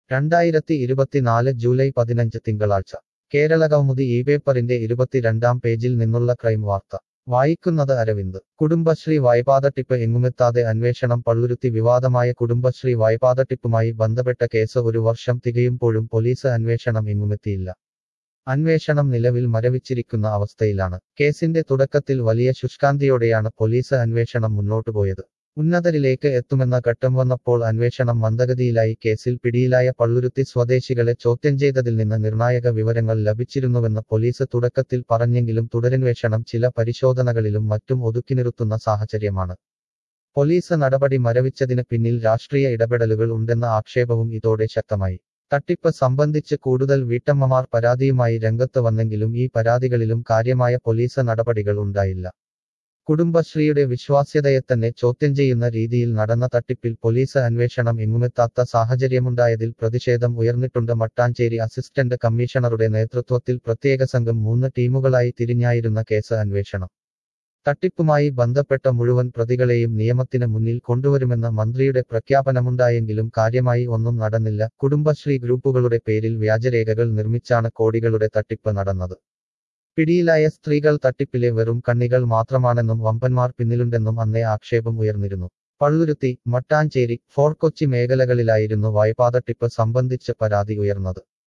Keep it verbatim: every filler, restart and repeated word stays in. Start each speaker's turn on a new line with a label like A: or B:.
A: രണ്ടായിരത്തി ഇരുപത്തിനാല് ജൂലൈ പതിനഞ്ച് തിങ്കളാഴ്ച കേരള കൗമുദി ഈ പേപ്പറിന്റെ ഇരുപത്തിരണ്ടാം പേജിൽ നിന്നുള്ള ക്രൈം വാർത്ത വായിക്കുന്നത് അരവിന്ദ് കുടുംബശ്രീ വായ്പാതട്ടിപ്പ് എങ്ങുമെത്താതെ അന്വേഷണം പള്ളുരുത്തി വിവാദമായ കുടുംബശ്രീ വായ്പാതട്ടിപ്പുമായി ബന്ധപ്പെട്ട കേസ് ഒരു വർഷം തികയുമ്പോഴും പോലീസ് അന്വേഷണം എങ്ങുമെത്തിയില്ല. അന്വേഷണം നിലവിൽ മരവിച്ചിരിക്കുന്ന അവസ്ഥയിലാണ്. കേസിന്റെ തുടക്കത്തിൽ വലിയ ശുഷ്കാന്തിയോടെയാണ് പോലീസ് അന്വേഷണം മുന്നോട്ടുപോയത്. ഉന്നതരിലേക്ക് എത്തുമെന്ന ഘട്ടം വന്നപ്പോൾ അന്വേഷണം മന്ദഗതിയിലായി. കേസിൽ പിടിയിലായ പള്ളുരുത്തി സ്വദേശികളെ ചോദ്യം ചെയ്തതിൽ നിന്ന് നിർണായക വിവരങ്ങൾ ലഭിച്ചിരുന്നുവെന്ന് പോലീസ് തുടക്കത്തിൽ പറഞ്ഞെങ്കിലും തുടരന്വേഷണം ചില പരിശോധനകളിലും മറ്റും ഒതുക്കിനിർത്തുന്ന സാഹചര്യമാണ്. പോലീസ് നടപടി മരവിച്ചതിന് പിന്നിൽ രാഷ്ട്രീയ ഇടപെടലുകൾ ഉണ്ടെന്ന ആക്ഷേപവും ഇതോടെ ശക്തമായി. തട്ടിപ്പ് സംബന്ധിച്ച് കൂടുതൽ വീട്ടമ്മമാർ പരാതിയുമായി രംഗത്ത് വന്നെങ്കിലും ഈ പരാതികളിലും കാര്യമായ പോലീസ് നടപടികൾ ഉണ്ടായില്ല. കുടുംബശ്രീയുടെ വിശ്വാസ്യതയെത്തന്നെ ചോദ്യം ചെയ്യുന്ന രീതിയിൽ നടന്ന തട്ടിപ്പിൽ പോലീസ് അന്വേഷണം എങ്ങുമെത്താത്ത സാഹചര്യമുണ്ടായതിൽ പ്രതിഷേധം ഉയർന്നിട്ടുണ്ട്. മട്ടാഞ്ചേരി അസിസ്റ്റന്റ് കമ്മീഷണറുടെ നേതൃത്വത്തിൽ പ്രത്യേക സംഘം മൂന്ന് ടീമുകളായി തിരിഞ്ഞായിരുന്ന കേസ് അന്വേഷണം. തട്ടിപ്പുമായി ബന്ധപ്പെട്ട മുഴുവൻ പ്രതികളെയും നിയമത്തിന് മുന്നിൽ കൊണ്ടുവരുമെന്ന മന്ത്രിയുടെ പ്രഖ്യാപനമുണ്ടായെങ്കിലും കാര്യമായി ഒന്നും നടന്നില്ല. കുടുംബശ്രീ ഗ്രൂപ്പുകളുടെ പേരിൽ വ്യാജരേഖകൾ നിർമ്മിച്ചാണ് കോടികളുടെ തട്ടിപ്പ് നടന്നത്. പിടിയിലായ സ്ത്രീകൾ തട്ടിപ്പിലെ വെറും കണ്ണികൾ മാത്രമാണെന്നും വമ്പന്മാർ പിന്നിലുണ്ടെന്നും അന്നേ ആക്ഷേപം ഉയർന്നിരുന്നു. പള്ളുരുത്തി, മട്ടാഞ്ചേരി, ഫോർട്ട് കൊച്ചി മേഖലകളിലായിരുന്നു വായ്പാതട്ടിപ്പ് സംബന്ധിച്ച് പരാതി ഉയർന്നത്.